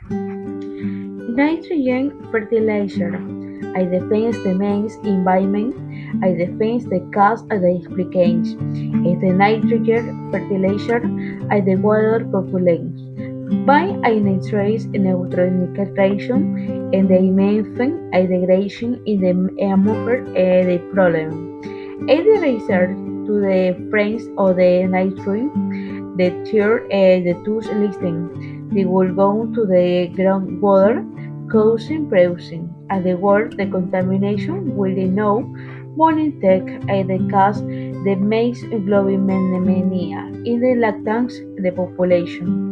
Nitrogen fertilizer. I defense the main environment. I defense the cause of the implications. Is the nitrogen fertilizer I the water populations. By I nitrates neutralization and the methane I degradation in the atmosphere the problem. It the research to the friends of the nitrogen, the third the two listing. They will go to the groundwater, causing producing. At the world, the contamination will know morning tech at the cause the makes globinemia in the lactans the population.